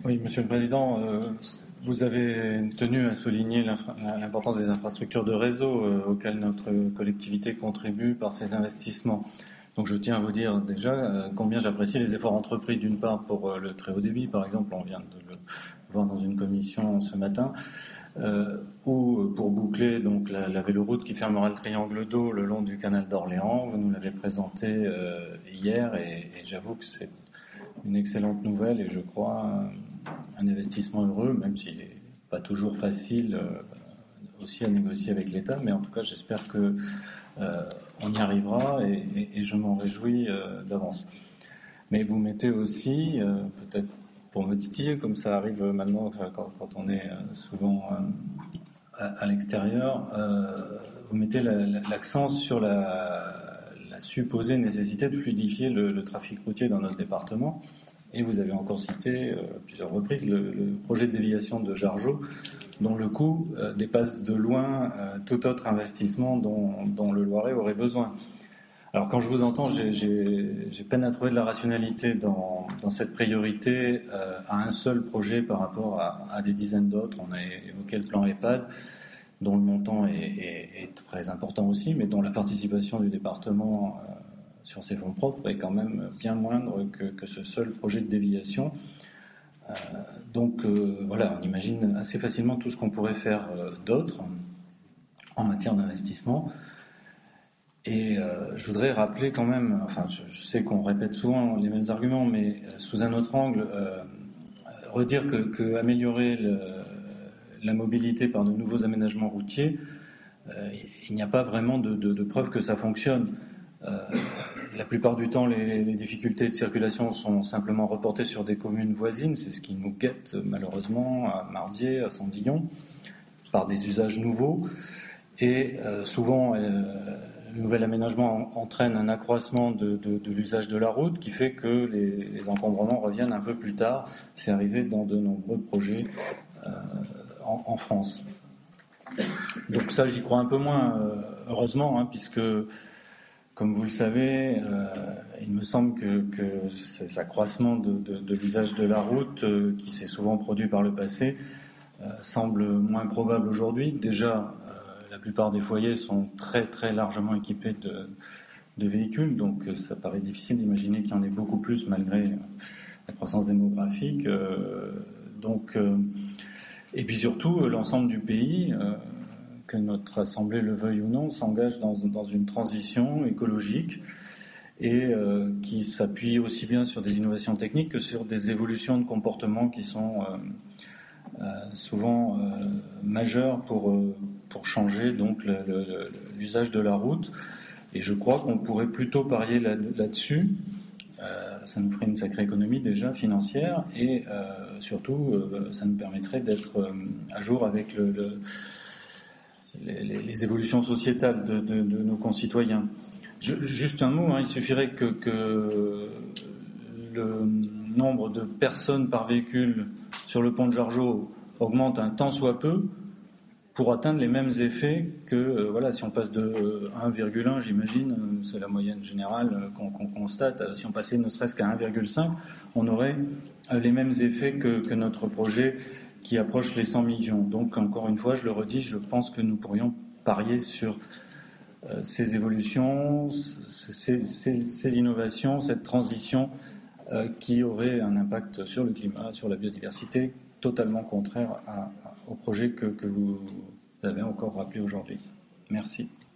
Oui, Monsieur le Président, vous avez tenu à souligner l'importance des infrastructures de réseau auxquelles notre collectivité contribue par ses investissements. Donc je tiens à vous dire déjà combien j'apprécie les efforts entrepris d'une part pour le très haut débit, par exemple, on vient de le voir dans une commission ce matin, ou pour boucler donc la véloroute qui fermera le triangle d'eau le long du canal d'Orléans. Vous nous l'avez présenté hier et j'avoue que c'est une excellente nouvelle et je crois un investissement heureux, même s'il n'est pas toujours facile aussi à négocier avec l'État, mais en tout cas j'espère que on y arrivera et je m'en réjouis d'avance. Mais vous mettez aussi, peut-être pour me titiller, comme ça arrive maintenant quand on est souvent à l'extérieur, vous mettez l'accent sur la supposée nécessité de fluidifier le trafic routier dans notre département. Et vous avez encore cité plusieurs reprises le projet de déviation de Jargeau, dont le coût dépasse de loin tout autre investissement dont le Loiret aurait besoin. Alors quand je vous entends, j'ai peine à trouver de la rationalité dans cette priorité à un seul projet par rapport à des dizaines d'autres. On a évoqué le plan EHPAD, dont le montant est très important aussi, mais dont la participation du département sur ses fonds propres est quand même bien moindre que ce seul projet de déviation. Donc voilà, on imagine assez facilement tout ce qu'on pourrait faire d'autre en matière d'investissement. Et je voudrais rappeler quand même, enfin je sais qu'on répète souvent les mêmes arguments, mais sous un autre angle, redire que améliorer la mobilité par de nouveaux aménagements routiers, il n'y a pas vraiment de preuve que ça fonctionne. La plupart du temps, les difficultés de circulation sont simplement reportées sur des communes voisines. C'est ce qui nous guette malheureusement à Mardié, à Sandillon, par des usages nouveaux. Et souvent, le nouvel aménagement entraîne un accroissement de l'usage de la route qui fait que les encombrements reviennent un peu plus tard. C'est arrivé dans de nombreux projets en France. Donc ça, j'y crois un peu moins, heureusement, puisque comme vous le savez, il me semble que cet accroissement de l'usage de la route, qui s'est souvent produit par le passé, semble moins probable aujourd'hui. Déjà, la plupart des foyers sont très très largement équipés de véhicules, donc ça paraît difficile d'imaginer qu'il y en ait beaucoup plus malgré la croissance démographique. Et puis surtout, l'ensemble du pays, que notre Assemblée le veuille ou non, s'engage dans une transition écologique et qui s'appuie aussi bien sur des innovations techniques que sur des évolutions de comportement qui sont souvent majeures pour changer donc l'usage de la route. Et je crois qu'on pourrait plutôt parier là-dessus. Ça nous ferait une sacrée économie déjà financière et surtout ça nous permettrait d'être à jour avec les évolutions sociétales de nos concitoyens. Juste un mot, il suffirait que le nombre de personnes par véhicule sur le pont de Jargeau augmente un tant soit peu pour atteindre les mêmes effets que, si on passe de 1,1, j'imagine, c'est la moyenne générale qu'on constate, si on passait ne serait-ce qu'à 1,5, on aurait les mêmes effets que notre projet qui approche les 100 millions. Donc, encore une fois, je le redis, je pense que nous pourrions parier sur ces évolutions, ces innovations, cette transition qui aurait un impact sur le climat, sur la biodiversité, totalement contraire au projet que vous avez encore rappelé aujourd'hui. Merci.